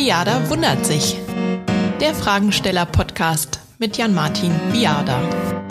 Viada wundert sich. Der Fragensteller-Podcast mit Jan-Martin Viada.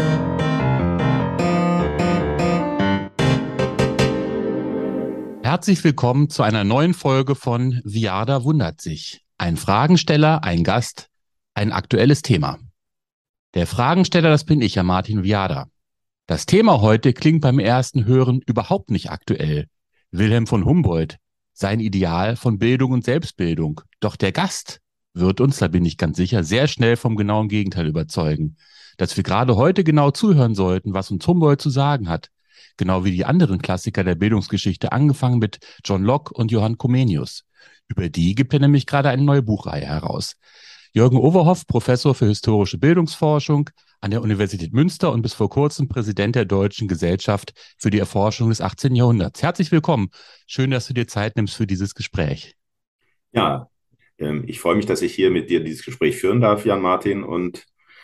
Herzlich willkommen zu einer neuen Folge von Viada wundert sich. Ein Fragensteller, ein Gast, ein aktuelles Thema. Der Fragensteller, das bin ich, Jan-Martin Viada. Das Thema heute klingt beim ersten Hören überhaupt nicht aktuell. Wilhelm von Humboldt, sein Ideal von Bildung und Selbstbildung. Doch der Gast wird uns, da bin ich ganz sicher, sehr schnell vom genauen Gegenteil überzeugen. Dass wir gerade heute genau zuhören sollten, was uns Humboldt zu sagen hat. Genau wie die anderen Klassiker der Bildungsgeschichte, angefangen mit John Locke und Johann Comenius. Über die gibt er nämlich gerade eine neue Buchreihe heraus. Jürgen Overhoff, Professor für historische Bildungsforschung an der Universität Münster und bis vor kurzem Präsident der Deutschen Gesellschaft für die Erforschung des 18. Jahrhunderts. Herzlich willkommen. Schön, dass du dir Zeit nimmst für dieses Gespräch. Ja, ich freue mich, dass ich hier mit dir dieses Gespräch führen darf, Jan-Martin, und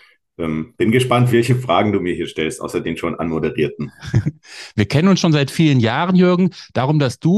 bin gespannt, welche Fragen du mir hier stellst, außer den schon anmoderierten. Wir kennen uns schon seit vielen Jahren, Jürgen. Darum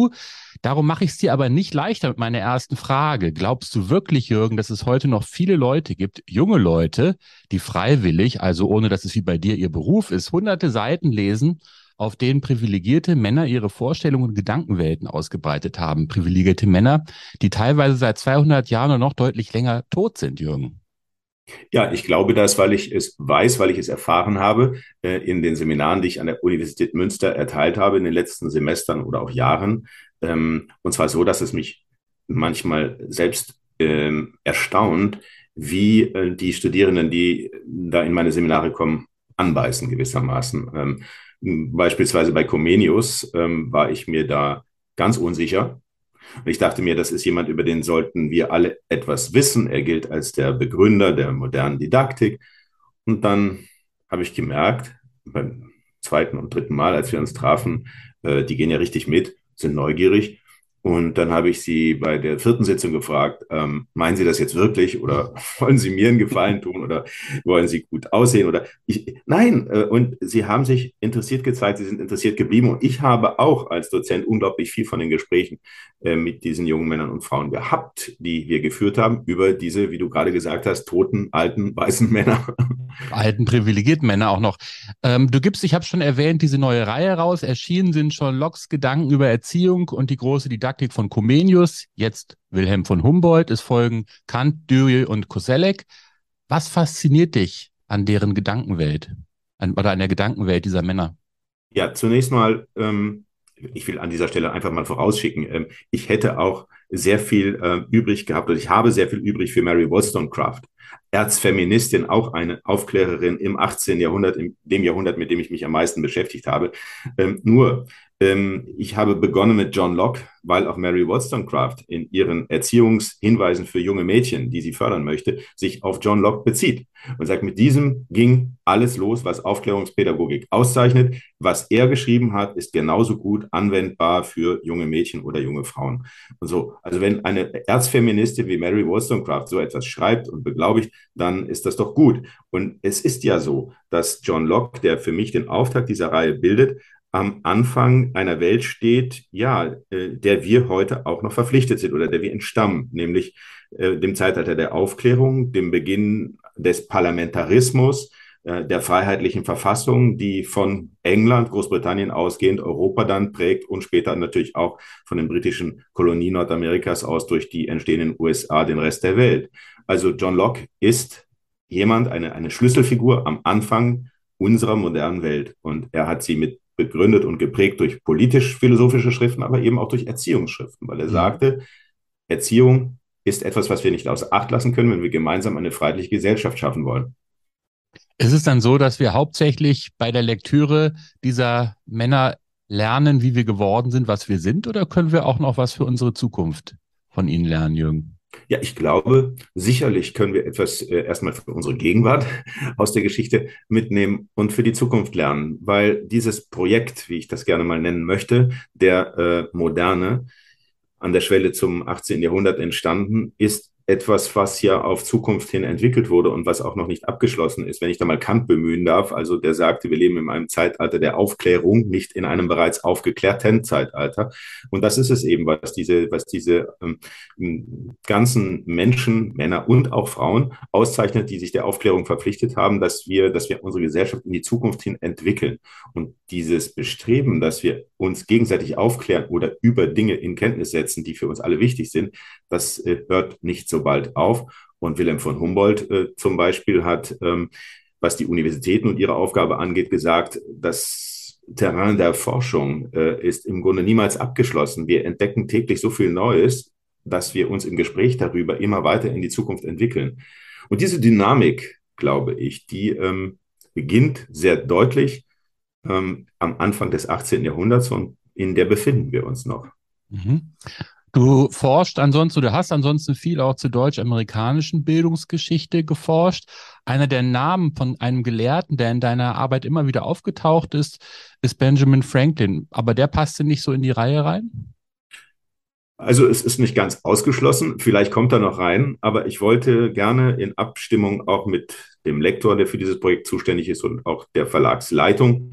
mache ich es dir aber nicht leichter mit meiner ersten Frage. Glaubst du wirklich, Jürgen, dass es heute noch viele Leute gibt, junge Leute, die freiwillig, also ohne dass es wie bei dir ihr Beruf ist, hunderte Seiten lesen, auf denen privilegierte Männer ihre Vorstellungen und Gedankenwelten ausgebreitet haben? Privilegierte Männer, die teilweise seit 200 Jahren oder noch deutlich länger tot sind, Jürgen. Ja, ich glaube das, weil ich es weiß, weil ich es erfahren habe in den Seminaren, die ich an der Universität Münster erteilt habe in den letzten Semestern oder auch Jahren. Und zwar so, dass es mich manchmal selbst erstaunt, wie die Studierenden, die da in meine Seminare kommen, anbeißen gewissermaßen. Beispielsweise bei Comenius war ich mir da ganz unsicher. Und ich dachte mir, das ist jemand, über den sollten wir alle etwas wissen. Er gilt als der Begründer der modernen Didaktik. Und dann habe ich gemerkt, beim zweiten und dritten Mal, als wir uns trafen, die gehen ja richtig mit, sind neugierig. Und dann habe ich sie bei der vierten Sitzung gefragt, meinen Sie das jetzt wirklich oder wollen Sie mir einen Gefallen tun oder wollen Sie gut aussehen oder nein. Und sie haben sich interessiert gezeigt, sie sind interessiert geblieben und ich habe auch als Dozent unglaublich viel von den Gesprächen mit diesen jungen Männern und Frauen gehabt, die wir geführt haben über diese, wie du gerade gesagt hast, toten, alten, weißen Männer. Alten, privilegierten Männer auch noch. Du gibst, ich habe schon erwähnt, diese neue Reihe raus. Erschienen sind schon Lockes Gedanken über Erziehung und die große Didaktik von Comenius. Jetzt Wilhelm von Humboldt. Es folgen Kant, Dürr und Koselleck. Was fasziniert dich an deren Gedankenwelt oder an der Gedankenwelt dieser Männer? Ja, zunächst mal, ich will an dieser Stelle einfach mal vorausschicken, ich hätte auch sehr viel übrig gehabt oder ich habe sehr viel übrig für Mary Wollstonecraft. Erzfeministin, auch eine Aufklärerin im 18. Jahrhundert, in dem Jahrhundert, mit dem ich mich am meisten beschäftigt habe. Ich habe begonnen mit John Locke, weil auch Mary Wollstonecraft in ihren Erziehungshinweisen für junge Mädchen, die sie fördern möchte, sich auf John Locke bezieht und sagt, mit diesem ging alles los, was Aufklärungspädagogik auszeichnet. Was er geschrieben hat, ist genauso gut anwendbar für junge Mädchen oder junge Frauen. Und so, also wenn eine Erzfeministin wie Mary Wollstonecraft so etwas schreibt und beglaubigt, dann ist das doch gut. Und es ist ja so, dass John Locke, der für mich den Auftakt dieser Reihe bildet, am Anfang einer Welt steht, ja, der wir heute auch noch verpflichtet sind oder der wir entstammen, nämlich dem Zeitalter der Aufklärung, dem Beginn des Parlamentarismus, der freiheitlichen Verfassung, die von England, Großbritannien ausgehend Europa dann prägt und später natürlich auch von den britischen Kolonien Nordamerikas aus durch die entstehenden USA den Rest der Welt. Also John Locke ist jemand, eine Schlüsselfigur am Anfang unserer modernen Welt und er hat sie mit begründet und geprägt durch politisch-philosophische Schriften, aber eben auch durch Erziehungsschriften, weil er sagte, Erziehung ist etwas, was wir nicht außer Acht lassen können, wenn wir gemeinsam eine freiheitliche Gesellschaft schaffen wollen. Ist es dann so, dass wir hauptsächlich bei der Lektüre dieser Männer lernen, wie wir geworden sind, was wir sind, oder können wir auch noch was für unsere Zukunft von ihnen lernen, Jürgen? Ja, ich glaube, sicherlich können wir etwas erstmal für unsere Gegenwart aus der Geschichte mitnehmen und für die Zukunft lernen, weil dieses Projekt, wie ich das gerne mal nennen möchte, der Moderne, an der Schwelle zum 18. Jahrhundert entstanden, ist etwas, was ja auf Zukunft hin entwickelt wurde und was auch noch nicht abgeschlossen ist. Wenn ich da mal Kant bemühen darf, also der sagte, wir leben in einem Zeitalter der Aufklärung, nicht in einem bereits aufgeklärten Zeitalter. Und das ist es eben, was diese ganzen Menschen, Männer und auch Frauen auszeichnet, die sich der Aufklärung verpflichtet haben, dass wir unsere Gesellschaft in die Zukunft hin entwickeln. Und dieses Bestreben, dass wir uns gegenseitig aufklären oder über Dinge in Kenntnis setzen, die für uns alle wichtig sind, das hört nicht so bald auf. Und Wilhelm von Humboldt zum Beispiel hat, was die Universitäten und ihre Aufgabe angeht, gesagt, das Terrain der Forschung ist im Grunde niemals abgeschlossen. Wir entdecken täglich so viel Neues, dass wir uns im Gespräch darüber immer weiter in die Zukunft entwickeln. Und diese Dynamik, glaube ich, die beginnt sehr deutlich am Anfang des 18. Jahrhunderts und in der befinden wir uns noch. Mhm. Du forschst ansonsten, du hast ansonsten viel auch zur deutsch-amerikanischen Bildungsgeschichte geforscht. Einer der Namen von einem Gelehrten, der in deiner Arbeit immer wieder aufgetaucht ist, ist Benjamin Franklin. Aber der passte nicht so in die Reihe rein? Also es ist nicht ganz ausgeschlossen, vielleicht kommt er noch rein, aber ich wollte gerne in Abstimmung auch mit dem Lektor, der für dieses Projekt zuständig ist und auch der Verlagsleitung,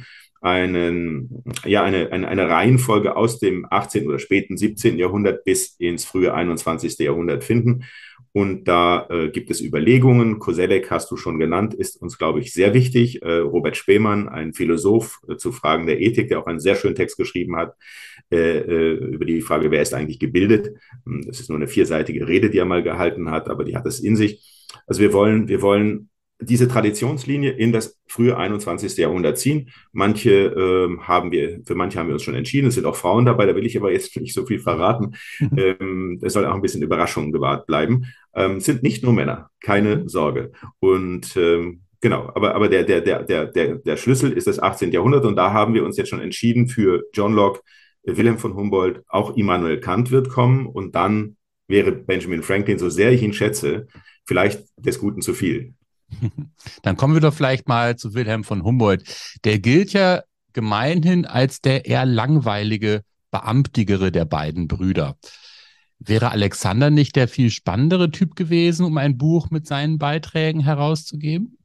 eine Reihenfolge aus dem 18. oder späten 17. Jahrhundert bis ins frühe 21. Jahrhundert finden. Und da gibt es Überlegungen. Koselleck hast du schon genannt, ist uns, glaube ich, sehr wichtig. Robert Spemann, ein Philosoph zu Fragen der Ethik, der auch einen sehr schönen Text geschrieben hat über die Frage, wer ist eigentlich gebildet. Das ist nur eine 4-seitige Rede, die er mal gehalten hat, aber die hat es in sich. Also wir wollen diese Traditionslinie in das frühe 21. Jahrhundert ziehen. Für manche haben wir uns schon entschieden. Es sind auch Frauen dabei, da will ich aber jetzt nicht so viel verraten. Es soll auch ein bisschen Überraschung gewahrt bleiben. Sind nicht nur Männer, keine Sorge. Und genau, aber der Schlüssel ist das 18. Jahrhundert und da haben wir uns jetzt schon entschieden für John Locke, Wilhelm von Humboldt, auch Immanuel Kant wird kommen und dann wäre Benjamin Franklin, so sehr ich ihn schätze, vielleicht des Guten zu viel. Dann kommen wir doch vielleicht mal zu Wilhelm von Humboldt. Der gilt ja gemeinhin als der eher langweilige, beamtigere der beiden Brüder. Wäre Alexander nicht der viel spannendere Typ gewesen, um ein Buch mit seinen Beiträgen herauszugeben?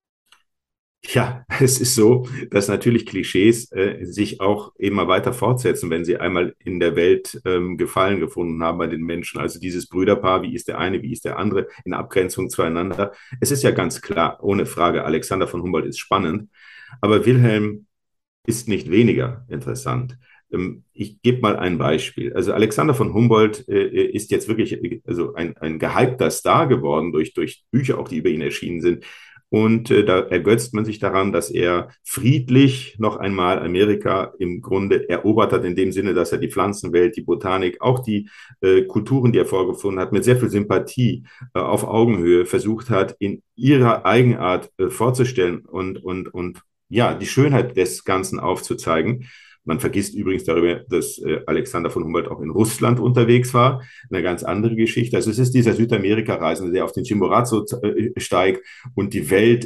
Ja, es ist so, dass natürlich Klischees sich auch immer weiter fortsetzen, wenn sie einmal in der Welt Gefallen gefunden haben bei den Menschen. Also dieses Brüderpaar, wie ist der eine, wie ist der andere, in Abgrenzung zueinander. Es ist ja ganz klar, ohne Frage, Alexander von Humboldt ist spannend, aber Wilhelm ist nicht weniger interessant. Ich gebe mal ein Beispiel. Also Alexander von Humboldt ist jetzt wirklich also ein gehypter Star geworden durch Bücher, auch die über ihn erschienen sind. Und da ergötzt man sich daran, dass er friedlich noch einmal Amerika im Grunde erobert hat, in dem Sinne, dass er die Pflanzenwelt, die Botanik, auch die Kulturen, die er vorgefunden hat, mit sehr viel Sympathie auf Augenhöhe versucht hat, in ihrer Eigenart vorzustellen und ja, die Schönheit des Ganzen aufzuzeigen. Man vergisst übrigens darüber, dass Alexander von Humboldt auch in Russland unterwegs war. Eine ganz andere Geschichte. Also es ist dieser Südamerika-Reisende, der auf den Chimborazo steigt und die Welt,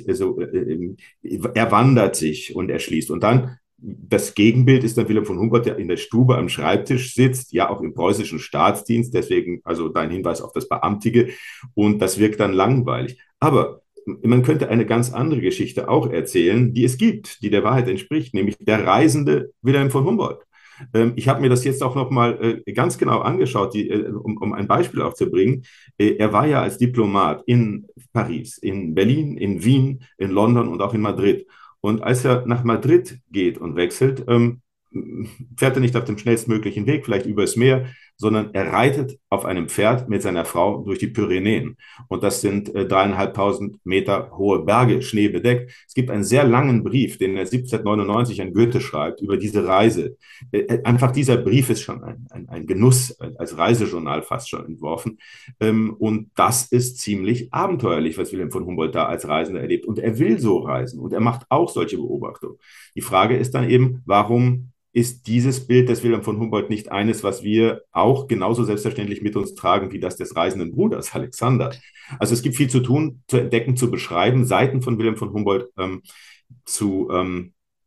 er wandert sich und erschließt. Und dann das Gegenbild ist dann Wilhelm von Humboldt, der in der Stube am Schreibtisch sitzt, ja auch im preußischen Staatsdienst, deswegen also dein Hinweis auf das Beamtige. Und das wirkt dann langweilig. Aber man könnte eine ganz andere Geschichte auch erzählen, die es gibt, die der Wahrheit entspricht, nämlich der reisende Wilhelm von Humboldt. Ich habe mir das jetzt auch noch mal ganz genau angeschaut, um ein Beispiel auch zu bringen. Er war ja als Diplomat in Paris, in Berlin, in Wien, in London und auch in Madrid. Und als er nach Madrid geht und wechselt, fährt er nicht auf dem schnellstmöglichen Weg, vielleicht übers Meer, sondern er reitet auf einem Pferd mit seiner Frau durch die Pyrenäen. Und das sind 3.500 Meter hohe Berge, schneebedeckt. Es gibt einen sehr langen Brief, den er 1799 an Goethe schreibt, über diese Reise. Einfach dieser Brief ist schon ein Genuss, als Reisejournal fast schon entworfen. Und das ist ziemlich abenteuerlich, was Wilhelm von Humboldt da als Reisender erlebt. Und er will so reisen und er macht auch solche Beobachtungen. Die Frage ist dann eben, warum ist dieses Bild des Wilhelm von Humboldt nicht eines, was wir auch genauso selbstverständlich mit uns tragen, wie das des reisenden Bruders Alexander? Also es gibt viel zu tun, zu entdecken, zu beschreiben, Seiten von Wilhelm von Humboldt zu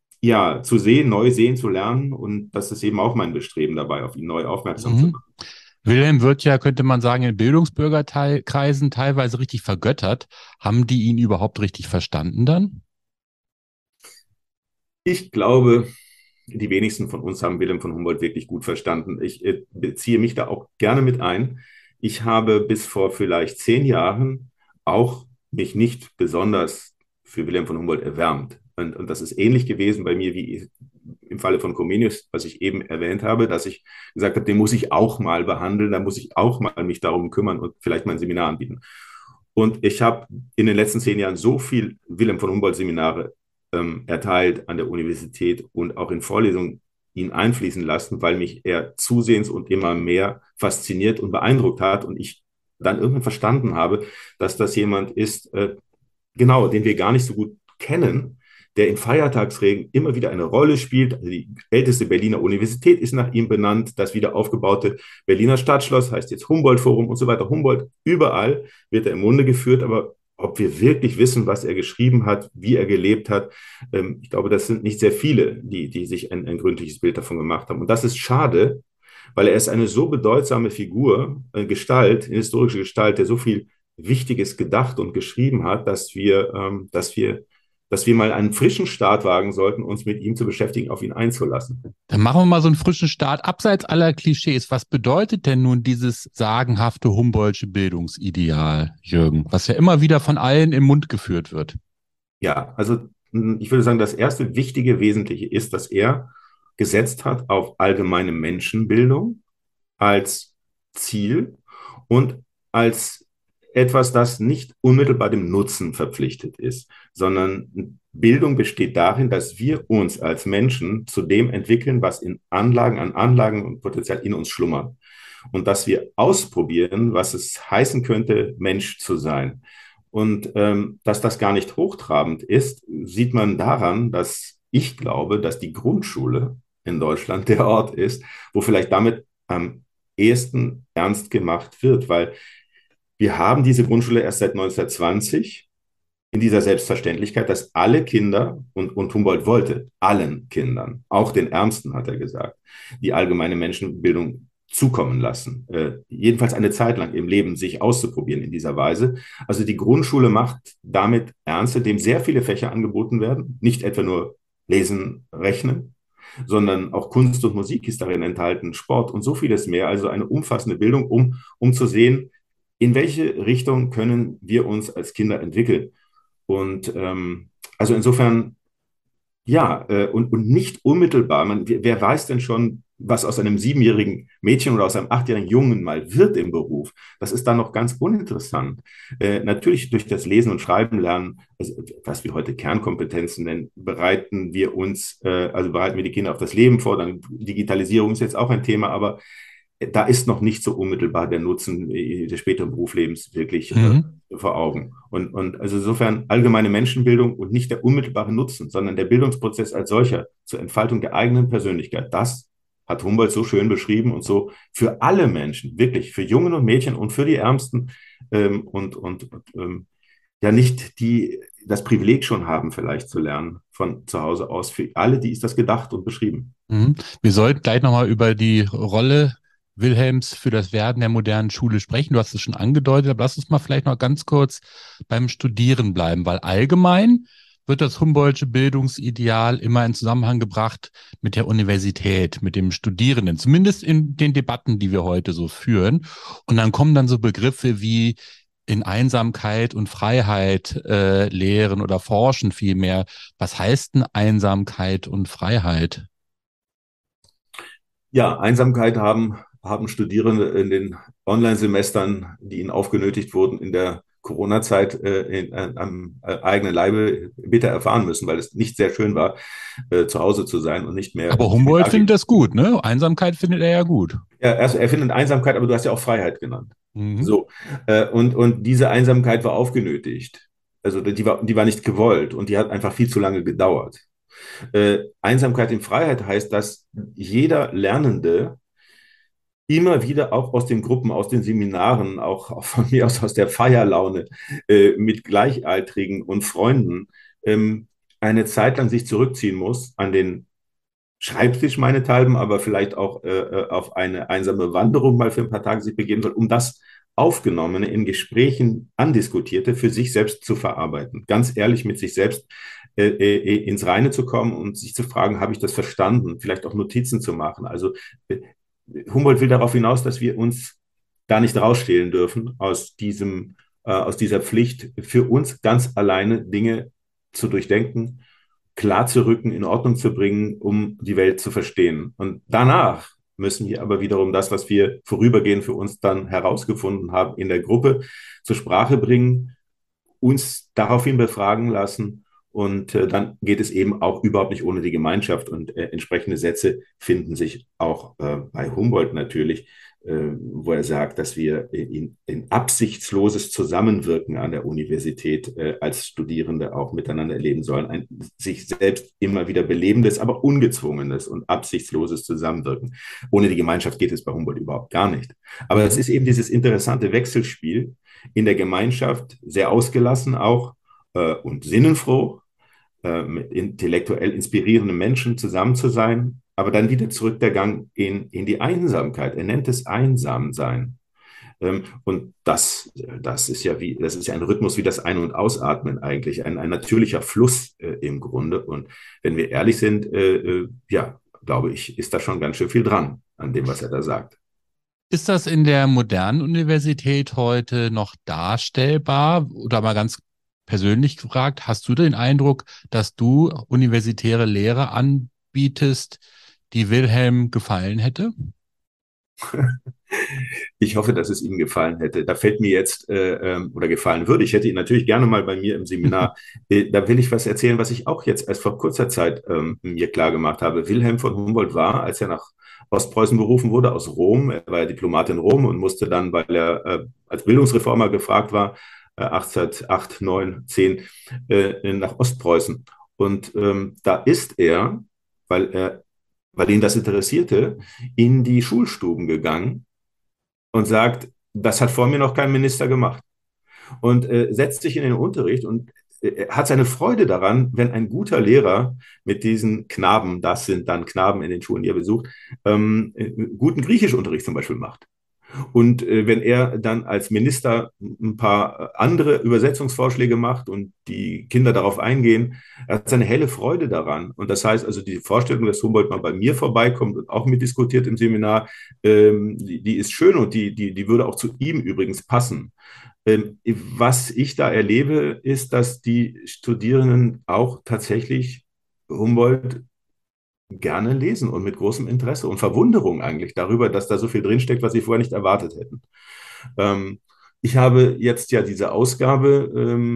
sehen, neu sehen, zu lernen. Und das ist eben auch mein Bestreben dabei, auf ihn neu aufmerksam zu machen. Wilhelm wird ja, könnte man sagen, in Bildungsbürgerkreisen teilweise richtig vergöttert. Haben die ihn überhaupt richtig verstanden dann? Ich glaube, die wenigsten von uns haben Wilhelm von Humboldt wirklich gut verstanden. Ich beziehe mich da auch gerne mit ein. Ich habe bis vor vielleicht 10 Jahren auch mich nicht besonders für Wilhelm von Humboldt erwärmt. Und das ist ähnlich gewesen bei mir wie im Falle von Comenius, was ich eben erwähnt habe, dass ich gesagt habe, den muss ich auch mal behandeln, da muss ich auch mal mich darum kümmern und vielleicht mein Seminar anbieten. Und ich habe in den letzten 10 Jahren so viel Wilhelm von Humboldt Seminare erteilt an der Universität und auch in Vorlesungen ihn einfließen lassen, weil mich er zusehends und immer mehr fasziniert und beeindruckt hat und ich dann irgendwann verstanden habe, dass das jemand ist, genau, den wir gar nicht so gut kennen, der in Feiertagsreden immer wieder eine Rolle spielt. Also die älteste Berliner Universität ist nach ihm benannt. Das wieder aufgebaute Berliner Stadtschloss heißt jetzt Humboldt-Forum und so weiter. Humboldt, überall wird er im Munde geführt, aber ob wir wirklich wissen, was er geschrieben hat, wie er gelebt hat, ich glaube, das sind nicht sehr viele, die sich ein gründliches Bild davon gemacht haben. Und das ist schade, weil er ist eine so bedeutsame Figur, Gestalt, eine historische Gestalt, der so viel Wichtiges gedacht und geschrieben hat, dass wir mal einen frischen Start wagen sollten, uns mit ihm zu beschäftigen, auf ihn einzulassen. Dann machen wir mal so einen frischen Start, abseits aller Klischees. Was bedeutet denn nun dieses sagenhafte Humboldtsche Bildungsideal, Jürgen, was ja immer wieder von allen im Mund geführt wird? Ja, also ich würde sagen, das erste wichtige Wesentliche ist, dass er gesetzt hat auf allgemeine Menschenbildung als Ziel und als etwas, das nicht unmittelbar dem Nutzen verpflichtet ist, sondern Bildung besteht darin, dass wir uns als Menschen zu dem entwickeln, was an Anlagen und Potenzial in uns schlummert. Und dass wir ausprobieren, was es heißen könnte, Mensch zu sein. Und dass das gar nicht hochtrabend ist, sieht man daran, dass ich glaube, dass die Grundschule in Deutschland der Ort ist, wo vielleicht damit am ehesten ernst gemacht wird, weil wir haben diese Grundschule erst seit 1920 in dieser Selbstverständlichkeit, dass alle Kinder, und Humboldt wollte allen Kindern, auch den Ärmsten, hat er gesagt, die allgemeine Menschenbildung zukommen lassen. Jedenfalls eine Zeit lang im Leben sich auszuprobieren in dieser Weise. Also die Grundschule macht damit ernst, indem sehr viele Fächer angeboten werden, nicht etwa nur Lesen, Rechnen, sondern auch Kunst und Musik ist darin enthalten, Sport und so vieles mehr. Also eine umfassende Bildung, um zu sehen, in welche Richtung können wir uns als Kinder entwickeln. Und also insofern, ja, und nicht unmittelbar. Wer weiß denn schon, was aus einem 7-jährigen Mädchen oder aus einem 8-jährigen Jungen mal wird im Beruf? Das ist dann noch ganz uninteressant. Natürlich durch das Lesen und Schreiben lernen, also, was wir heute Kernkompetenzen nennen, bereiten wir die Kinder auf das Leben vor. Dann Digitalisierung ist jetzt auch ein Thema, aber da ist noch nicht so unmittelbar der Nutzen des späteren Berufslebens wirklich vor Augen. Und also insofern allgemeine Menschenbildung und nicht der unmittelbare Nutzen, sondern der Bildungsprozess als solcher zur Entfaltung der eigenen Persönlichkeit. Das hat Humboldt so schön beschrieben und so für alle Menschen, wirklich, für Jungen und Mädchen und für die Ärmsten ja nicht die das Privileg schon haben, vielleicht zu lernen von zu Hause aus. Für alle, die ist das gedacht und beschrieben. Wir sollten gleich nochmal über die Rolle Wilhelms für das Werden der modernen Schule sprechen. Du hast es schon angedeutet, aber lass uns mal vielleicht noch ganz kurz beim Studieren bleiben, weil allgemein wird das Humboldtsche Bildungsideal immer in Zusammenhang gebracht mit der Universität, mit dem Studierenden, zumindest in den Debatten, die wir heute so führen. Und dann kommen dann so Begriffe wie in Einsamkeit und Freiheit lehren oder forschen vielmehr. Was heißt denn Einsamkeit und Freiheit? Ja, Einsamkeit haben Studierende in den Online-Semestern, die ihnen aufgenötigt wurden, in der Corona-Zeit am eigenen Leibe bitter erfahren müssen, weil es nicht sehr schön war, zu Hause zu sein und nicht mehr. Aber Humboldt findet das gut, ne? Einsamkeit findet er ja gut. Ja, er findet Einsamkeit, aber du hast ja auch Freiheit genannt. Mhm. So, und diese Einsamkeit war aufgenötigt. Also die war nicht gewollt und die hat einfach viel zu lange gedauert. Einsamkeit in Freiheit heißt, dass jeder Lernende immer wieder auch aus den Gruppen, aus den Seminaren, auch von mir aus der Feierlaune mit Gleichaltrigen und Freunden eine Zeit lang sich zurückziehen muss an den Schreibtisch meinethalben, aber vielleicht auch auf eine einsame Wanderung mal für ein paar Tage sich begeben soll, um das Aufgenommene in Gesprächen andiskutierte für sich selbst zu verarbeiten. Ganz ehrlich mit sich selbst ins Reine zu kommen und sich zu fragen, habe ich das verstanden? Vielleicht auch Notizen zu machen. Also Humboldt will darauf hinaus, dass wir uns da nicht rausstehlen dürfen aus dieser Pflicht, für uns ganz alleine Dinge zu durchdenken, klar zu rücken, in Ordnung zu bringen, um die Welt zu verstehen. Und danach müssen wir aber wiederum das, was wir vorübergehend für uns dann herausgefunden haben, in der Gruppe zur Sprache bringen, uns daraufhin befragen lassen. Und dann geht es eben auch überhaupt nicht ohne die Gemeinschaft. Und entsprechende Sätze finden sich auch bei Humboldt natürlich, wo er sagt, dass wir in absichtsloses Zusammenwirken an der Universität als Studierende auch miteinander erleben sollen. Ein sich selbst immer wieder belebendes, aber ungezwungenes und absichtsloses Zusammenwirken. Ohne die Gemeinschaft geht es bei Humboldt überhaupt gar nicht. Aber es ist eben dieses interessante Wechselspiel in der Gemeinschaft, sehr ausgelassen auch und sinnenfroh, mit intellektuell inspirierenden Menschen zusammen zu sein, aber dann wieder zurück der Gang in die Einsamkeit. Er nennt es Einsamsein. Und das ist ja ein Rhythmus wie das Ein- und Ausatmen eigentlich, ein natürlicher Fluss im Grunde. Und wenn wir ehrlich sind, ja, glaube ich, ist da schon ganz schön viel dran an dem, was er da sagt. Ist das in der modernen Universität heute noch darstellbar? Oder mal ganz persönlich gefragt, hast du den Eindruck, dass du universitäre Lehre anbietest, die Wilhelm gefallen hätte? Ich hoffe, dass es Ihnen gefallen hätte. Da fällt mir jetzt oder gefallen würde. Ich hätte ihn natürlich gerne mal bei mir im Seminar. Da will ich was erzählen, was ich auch jetzt erst vor kurzer Zeit mir klar gemacht habe. Wilhelm von Humboldt war, als er nach Ostpreußen berufen wurde, aus Rom. Er war ja Diplomat in Rom und musste dann, weil er als Bildungsreformer gefragt war, 1808, 9, 10, nach Ostpreußen. Und da ist er, weil ihn das interessierte, in die Schulstuben gegangen und sagt, das hat vor mir noch kein Minister gemacht. Und setzt sich in den Unterricht und hat seine Freude daran, wenn ein guter Lehrer mit diesen Knaben, das sind dann Knaben in den Schulen, die er besucht, guten Griechischunterricht zum Beispiel macht. Und wenn er dann als Minister ein paar andere Übersetzungsvorschläge macht und die Kinder darauf eingehen, er hat seine helle Freude daran. Und das heißt also, die Vorstellung, dass Humboldt mal bei mir vorbeikommt und auch mitdiskutiert im Seminar, die ist schön und die würde auch zu ihm übrigens passen. Was ich da erlebe, ist, dass die Studierenden auch tatsächlich Humboldt gerne lesen und mit großem Interesse und Verwunderung eigentlich darüber, dass da so viel drinsteckt, was sie vorher nicht erwartet hätten. Ich habe jetzt ja diese Ausgabe,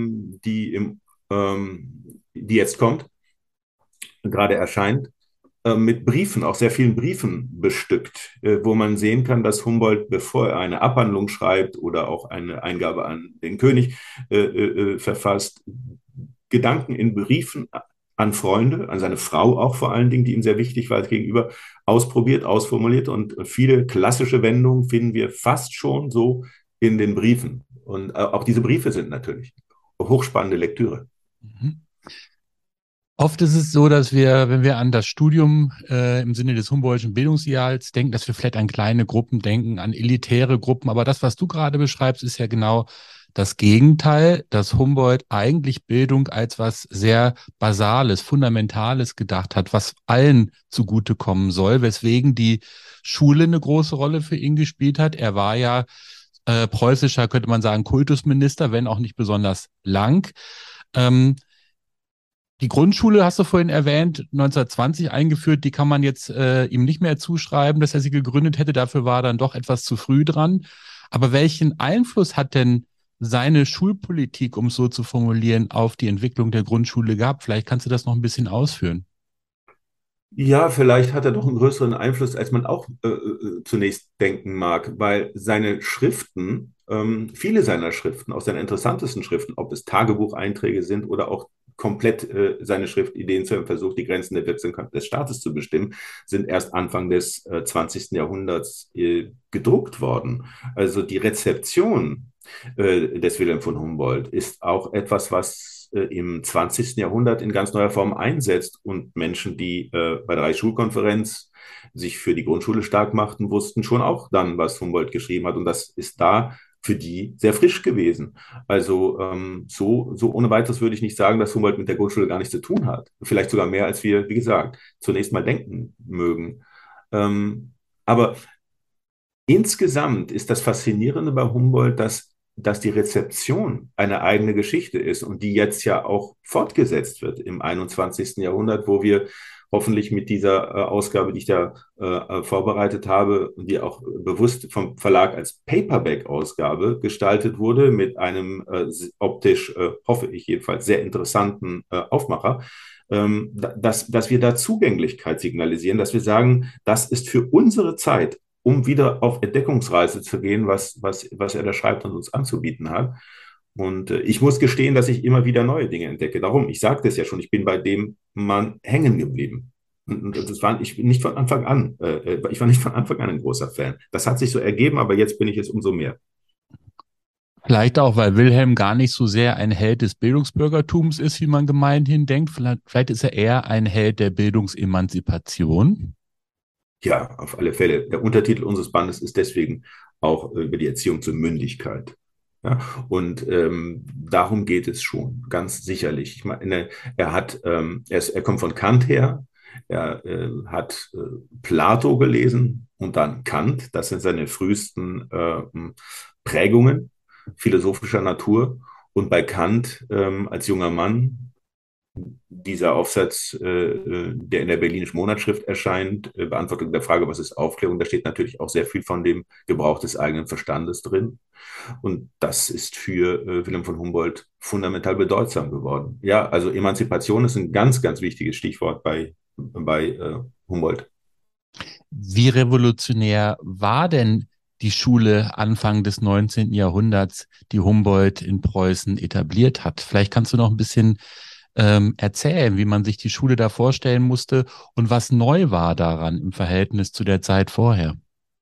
die jetzt kommt, gerade erscheint, mit Briefen, auch sehr vielen Briefen bestückt, wo man sehen kann, dass Humboldt, bevor er eine Abhandlung schreibt oder auch eine Eingabe an den König verfasst, Gedanken in Briefen an Freunde, an seine Frau auch vor allen Dingen, die ihm sehr wichtig war gegenüber, ausprobiert, ausformuliert. Und viele klassische Wendungen finden wir fast schon so in den Briefen. Und auch diese Briefe sind natürlich hochspannende Lektüre. Mhm. Oft ist es so, dass wir, wenn wir an das Studium im Sinne des Humboldtschen Bildungsideals denken, dass wir vielleicht an kleine Gruppen denken, an elitäre Gruppen. Aber das, was du gerade beschreibst, ist ja genau das Gegenteil, dass Humboldt eigentlich Bildung als was sehr Basales, Fundamentales gedacht hat, was allen zugutekommen soll, weswegen die Schule eine große Rolle für ihn gespielt hat. Er war ja preußischer, könnte man sagen, Kultusminister, wenn auch nicht besonders lang. Die Grundschule hast du vorhin erwähnt, 1920 eingeführt, die kann man jetzt ihm nicht mehr zuschreiben, dass er sie gegründet hätte. Dafür war er dann doch etwas zu früh dran. Aber welchen Einfluss hat denn seine Schulpolitik, um es so zu formulieren, auf die Entwicklung der Grundschule gehabt? Vielleicht kannst du das noch ein bisschen ausführen. Ja, vielleicht hat er doch einen größeren Einfluss, als man auch zunächst denken mag, weil seine Schriften, viele seiner Schriften, auch seine interessantesten Schriften, ob es Tagebucheinträge sind oder auch komplett seine Schriftideen zu einem Versuch, die Grenzen der Wirksamkeit des Staates zu bestimmen, sind erst Anfang des 20. Jahrhunderts gedruckt worden. Also die Rezeption des Wilhelm von Humboldt ist auch etwas, was im 20. Jahrhundert in ganz neuer Form einsetzt. Und Menschen, die bei der Reichsschulkonferenz sich für die Grundschule stark machten, wussten schon auch dann, was Humboldt geschrieben hat. Und das ist da für die sehr frisch gewesen. Also so ohne weiteres würde ich nicht sagen, dass Humboldt mit der Grundschule gar nichts zu tun hat. Vielleicht sogar mehr, als wir, wie gesagt, zunächst mal denken mögen. Aber insgesamt ist das Faszinierende bei Humboldt, dass die Rezeption eine eigene Geschichte ist und die jetzt ja auch fortgesetzt wird im 21. Jahrhundert, wo wir hoffentlich mit dieser Ausgabe, die ich da vorbereitet habe und die auch bewusst vom Verlag als Paperback-Ausgabe gestaltet wurde, mit einem optisch, hoffe ich jedenfalls, sehr interessanten Aufmacher, dass wir da Zugänglichkeit signalisieren, dass wir sagen, das ist für unsere Zeit, um wieder auf Entdeckungsreise zu gehen, was er da schreibt und uns anzubieten hat. Und ich muss gestehen, dass ich immer wieder neue Dinge entdecke. Darum, ich sagte es ja schon, ich bin bei dem Mann hängen geblieben. Und ich bin nicht von Anfang an, ich war nicht von Anfang an ein großer Fan. Das hat sich so ergeben, aber jetzt bin ich es umso mehr. Vielleicht auch, weil Wilhelm gar nicht so sehr ein Held des Bildungsbürgertums ist, wie man gemeinhin denkt. Vielleicht ist er eher ein Held der Bildungsemanzipation. Ja, auf alle Fälle. Der Untertitel unseres Bandes ist deswegen auch über die Erziehung zur Mündigkeit. Ja, und darum geht es schon, ganz sicherlich. Ich meine, er kommt von Kant her, er hat Plato gelesen und dann Kant. Das sind seine frühesten Prägungen philosophischer Natur. Und bei Kant als junger Mann, dieser Aufsatz, der in der Berlinischen Monatsschrift erscheint, Beantwortung der Frage, was ist Aufklärung, da steht natürlich auch sehr viel von dem Gebrauch des eigenen Verstandes drin. Und das ist für Wilhelm von Humboldt fundamental bedeutsam geworden. Ja, also Emanzipation ist ein ganz, ganz wichtiges Stichwort bei Humboldt. Wie revolutionär war denn die Schule Anfang des 19. Jahrhunderts, die Humboldt in Preußen etabliert hat? Vielleicht kannst du noch ein bisschen erzählen, wie man sich die Schule da vorstellen musste und was neu war daran im Verhältnis zu der Zeit vorher.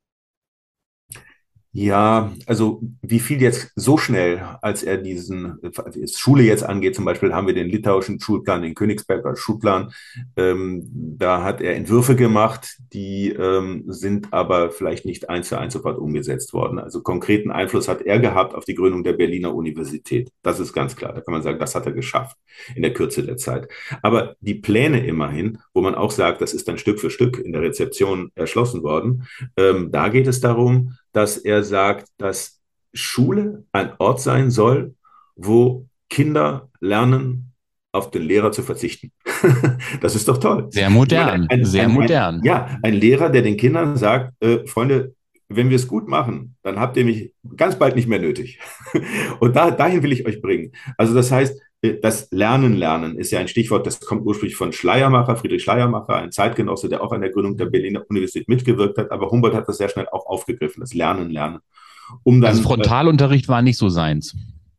Ja, also wie viel jetzt so schnell, als er was Schule jetzt angeht, zum Beispiel haben wir den litauischen Schulplan, den Königsberger Schulplan, da hat er Entwürfe gemacht, die sind aber vielleicht nicht 1:1 sofort umgesetzt worden. Also konkreten Einfluss hat er gehabt auf die Gründung der Berliner Universität. Das ist ganz klar. Da kann man sagen, das hat er geschafft in der Kürze der Zeit. Aber die Pläne immerhin, wo man auch sagt, das ist dann Stück für Stück in der Rezeption erschlossen worden, da geht es darum, dass er sagt, dass Schule ein Ort sein soll, wo Kinder lernen, auf den Lehrer zu verzichten. Das ist doch toll. Sehr modern, sehr modern. Ja, ein Lehrer, der den Kindern sagt, Freunde, wenn wir es gut machen, dann habt ihr mich ganz bald nicht mehr nötig. Und dahin will ich euch bringen. Also das heißt, das Lernen ist ja ein Stichwort, das kommt ursprünglich von Schleiermacher, Friedrich Schleiermacher, ein Zeitgenosse, der auch an der Gründung der Berliner Universität mitgewirkt hat. Aber Humboldt hat das sehr schnell auch aufgegriffen, das Lernen. Also Frontalunterricht war nicht so seins.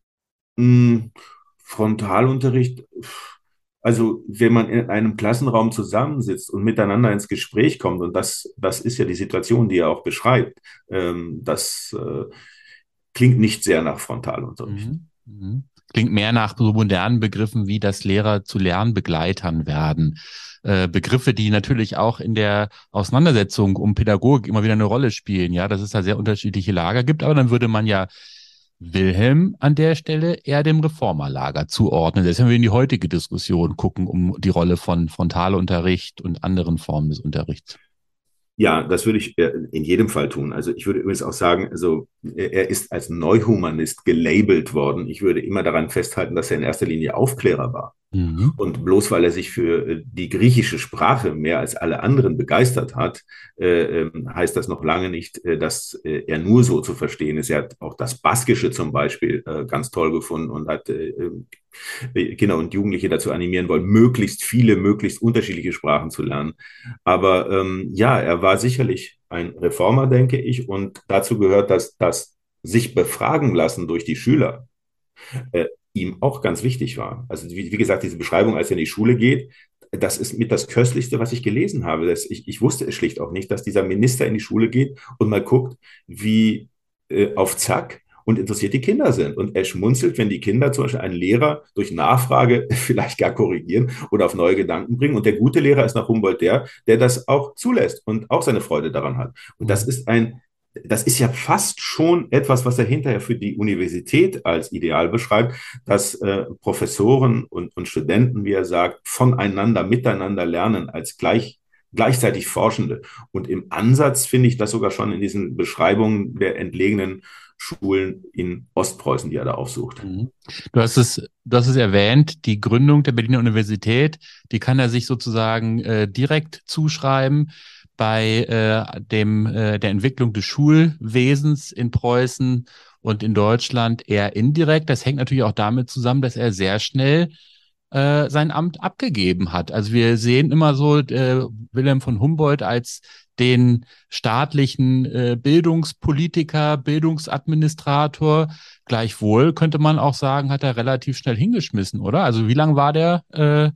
Frontalunterricht, also wenn man in einem Klassenraum zusammensitzt und miteinander ins Gespräch kommt, und das ist ja die Situation, die er auch beschreibt, das klingt nicht sehr nach Frontalunterricht. Klingt mehr nach so modernen Begriffen, wie das Lehrer zu Lernbegleitern werden. Begriffe, die natürlich auch in der Auseinandersetzung um Pädagogik immer wieder eine Rolle spielen, ja, dass es da sehr unterschiedliche Lager gibt, aber dann würde man ja Wilhelm an der Stelle eher dem Reformerlager zuordnen. Deswegen wir in die heutige Diskussion gucken um die Rolle von Frontalunterricht und anderen Formen des Unterrichts. Ja, das würde ich in jedem Fall tun. Also ich würde übrigens auch sagen, also er ist als Neuhumanist gelabelt worden. Ich würde immer daran festhalten, dass er in erster Linie Aufklärer war. Und bloß weil er sich für die griechische Sprache mehr als alle anderen begeistert hat, heißt das noch lange nicht, dass er nur so zu verstehen ist. Er hat auch das Baskische zum Beispiel ganz toll gefunden und hat Kinder und Jugendliche dazu animieren wollen, möglichst viele, möglichst unterschiedliche Sprachen zu lernen. Aber ja, er war sicherlich ein Reformer, denke ich. Und dazu gehört, dass das sich befragen lassen durch die Schüler ihm auch ganz wichtig war. Also wie gesagt, diese Beschreibung, als er in die Schule geht, das ist mit das Köstlichste, was ich gelesen habe. Ich wusste es schlicht auch nicht, dass dieser Minister in die Schule geht und mal guckt, wie auf Zack und interessiert die Kinder sind. Und er schmunzelt, wenn die Kinder zum Beispiel einen Lehrer durch Nachfrage vielleicht gar korrigieren oder auf neue Gedanken bringen. Und der gute Lehrer ist nach Humboldt der das auch zulässt und auch seine Freude daran hat. Und das ist ja fast schon etwas, was er hinterher für die Universität als Ideal beschreibt, dass Professoren und Studenten, wie er sagt, voneinander, miteinander lernen als gleichzeitig Forschende. Und im Ansatz finde ich das sogar schon in diesen Beschreibungen der entlegenen Schulen in Ostpreußen, die er da aufsucht. Du hast es erwähnt, die Gründung der Berliner Universität, die kann er sich sozusagen direkt zuschreiben bei der Entwicklung des Schulwesens in Preußen und in Deutschland eher indirekt. Das hängt natürlich auch damit zusammen, dass er sehr schnell sein Amt abgegeben hat. Also wir sehen immer so Wilhelm von Humboldt als den staatlichen Bildungspolitiker, Bildungsadministrator. Gleichwohl könnte man auch sagen, hat er relativ schnell hingeschmissen, oder? Also wie lange war der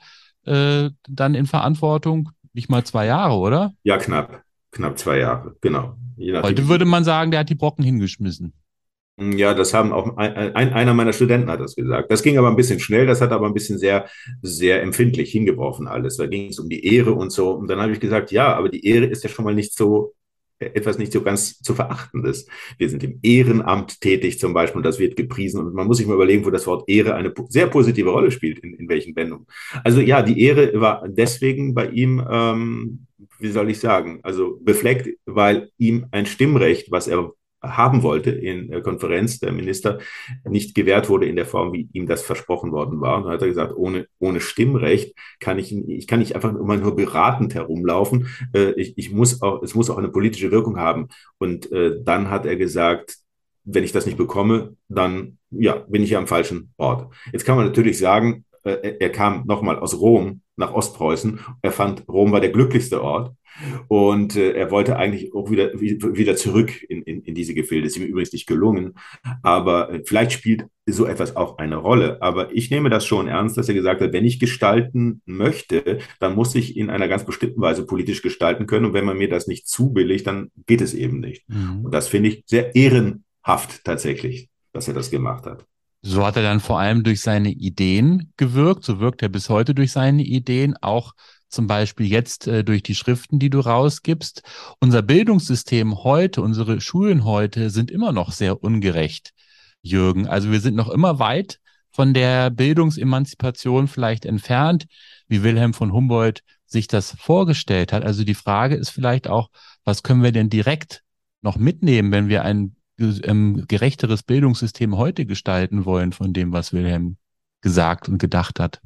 dann in Verantwortung? Nicht mal 2 Jahre, oder? Ja, knapp 2 Jahre, genau. Heute würde man sagen, der hat die Brocken hingeschmissen. Ja, das haben auch einer meiner Studenten hat das gesagt. Das ging aber ein bisschen schnell, das hat aber ein bisschen sehr, sehr empfindlich hingeworfen alles. Da ging es um die Ehre und so. Und dann habe ich gesagt, ja, aber die Ehre ist ja schon mal etwas nicht so ganz zu verachtendes. Wir sind im Ehrenamt tätig zum Beispiel und das wird gepriesen. Und man muss sich mal überlegen, wo das Wort Ehre eine sehr positive Rolle spielt, in welchen Wendungen. Also ja, die Ehre war deswegen bei ihm, wie soll ich sagen, also befleckt, weil ihm ein Stimmrecht, was er haben wollte in der Konferenz der Minister, nicht gewährt wurde in der Form, wie ihm das versprochen worden war. Und dann hat er gesagt, ohne Stimmrecht kann ich nicht einfach immer nur beratend herumlaufen. Es muss auch eine politische Wirkung haben. Und dann hat er gesagt, wenn ich das nicht bekomme, dann ja, bin ich ja am falschen Ort. Jetzt kann man natürlich sagen, er kam nochmal aus Rom nach Ostpreußen. Er fand, Rom war der glücklichste Ort. Und er wollte eigentlich auch wieder zurück in diese Gefilde. Ist ihm übrigens nicht gelungen. Aber vielleicht spielt so etwas auch eine Rolle. Aber ich nehme das schon ernst, dass er gesagt hat, wenn ich gestalten möchte, dann muss ich in einer ganz bestimmten Weise politisch gestalten können. Und wenn man mir das nicht zubilligt, dann geht es eben nicht. Und das finde ich sehr ehrenhaft tatsächlich, dass er das gemacht hat. So hat er dann vor allem durch seine Ideen gewirkt. So wirkt er bis heute durch seine Ideen, auch zum Beispiel jetzt durch die Schriften, die du rausgibst. Unser Bildungssystem heute, unsere Schulen heute sind immer noch sehr ungerecht, Jürgen. Also wir sind noch immer weit von der Bildungsemanzipation vielleicht entfernt, wie Wilhelm von Humboldt sich das vorgestellt hat. Also die Frage ist vielleicht auch, was können wir denn direkt noch mitnehmen, wenn wir ein gerechteres Bildungssystem heute gestalten wollen von dem, was Wilhelm gesagt und gedacht hat?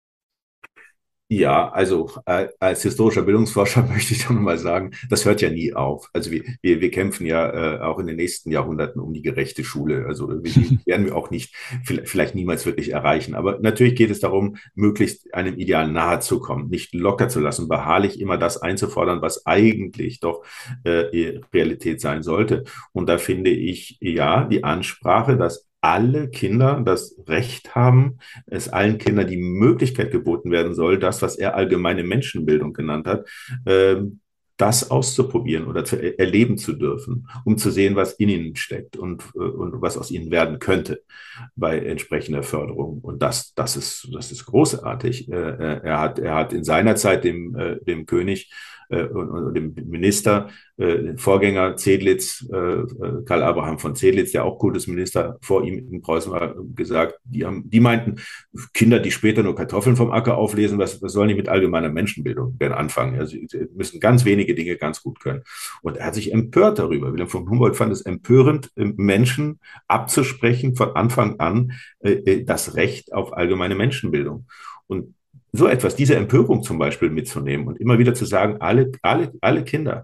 Ja, also als historischer Bildungsforscher möchte ich doch nochmal sagen, das hört ja nie auf. Also wir kämpfen ja auch in den nächsten Jahrhunderten um die gerechte Schule. Also die werden wir auch nicht, vielleicht niemals wirklich erreichen. Aber natürlich geht es darum, möglichst einem Ideal nahe zu kommen, nicht locker zu lassen, beharrlich immer das einzufordern, was eigentlich doch Realität sein sollte. Und da finde ich, ja, die Ansprache, dass alle Kinder das Recht haben, es allen Kindern die Möglichkeit geboten werden soll, das, was er allgemeine Menschenbildung genannt hat, das auszuprobieren oder erleben zu dürfen, um zu sehen, was in ihnen steckt und was aus ihnen werden könnte bei entsprechender Förderung. Und das ist großartig. Er hat in seiner Zeit dem König und dem Minister, den Vorgänger Zedlitz, Karl Abraham von Zedlitz, der auch Kultusminister vor ihm in Preußen war, gesagt, die meinten, Kinder, die später nur Kartoffeln vom Acker auflesen, was sollen die mit allgemeiner Menschenbildung denn anfangen? Also, sie müssen ganz wenige Dinge ganz gut können. Und er hat sich empört darüber. Wilhelm von Humboldt fand es empörend, Menschen abzusprechen von Anfang an das Recht auf allgemeine Menschenbildung. Und so etwas, diese Empörung zum Beispiel mitzunehmen und immer wieder zu sagen, alle Kinder,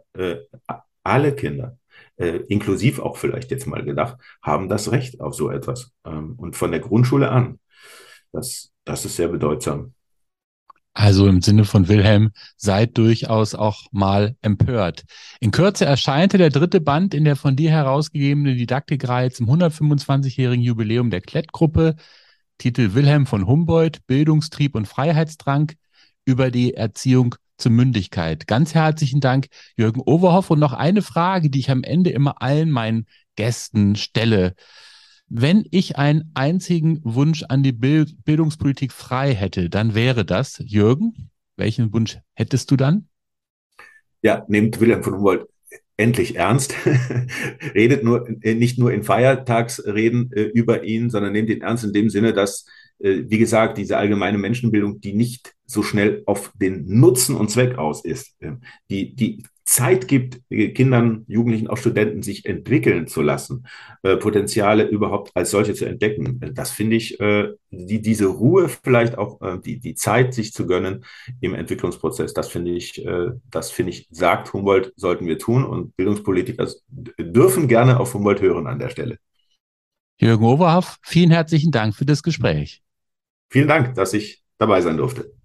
inklusiv auch vielleicht jetzt mal gedacht, haben das Recht auf so etwas. Und von der Grundschule an, das ist sehr bedeutsam. Also im Sinne von Wilhelm, seid durchaus auch mal empört. In Kürze erscheinte der 3. Band in der von dir herausgegebenen Didaktikreihe zum 125-jährigen Jubiläum der Klettgruppe. Titel Wilhelm von Humboldt, Bildungstrieb und Freiheitsdrang über die Erziehung zur Mündigkeit. Ganz herzlichen Dank, Jürgen Overhoff. Und noch eine Frage, die ich am Ende immer allen meinen Gästen stelle. Wenn ich einen einzigen Wunsch an die Bildungspolitik frei hätte, dann wäre das, Jürgen, welchen Wunsch hättest du dann? Ja, nehmt Wilhelm von Humboldt endlich ernst. Redet nicht nur in Feiertagsreden über ihn, sondern nehmt ihn ernst in dem Sinne, dass, wie gesagt, diese allgemeine Menschenbildung, die nicht so schnell auf den Nutzen und Zweck aus ist, die Zeit gibt, Kindern, Jugendlichen, auch Studenten, sich entwickeln zu lassen, Potenziale überhaupt als solche zu entdecken. Das finde ich, diese Ruhe vielleicht auch, die Zeit sich zu gönnen im Entwicklungsprozess, das finde ich, sagt Humboldt, sollten wir tun, und Bildungspolitiker dürfen gerne auf Humboldt hören an der Stelle. Jürgen Overhoff, vielen herzlichen Dank für das Gespräch. Vielen Dank, dass ich dabei sein durfte.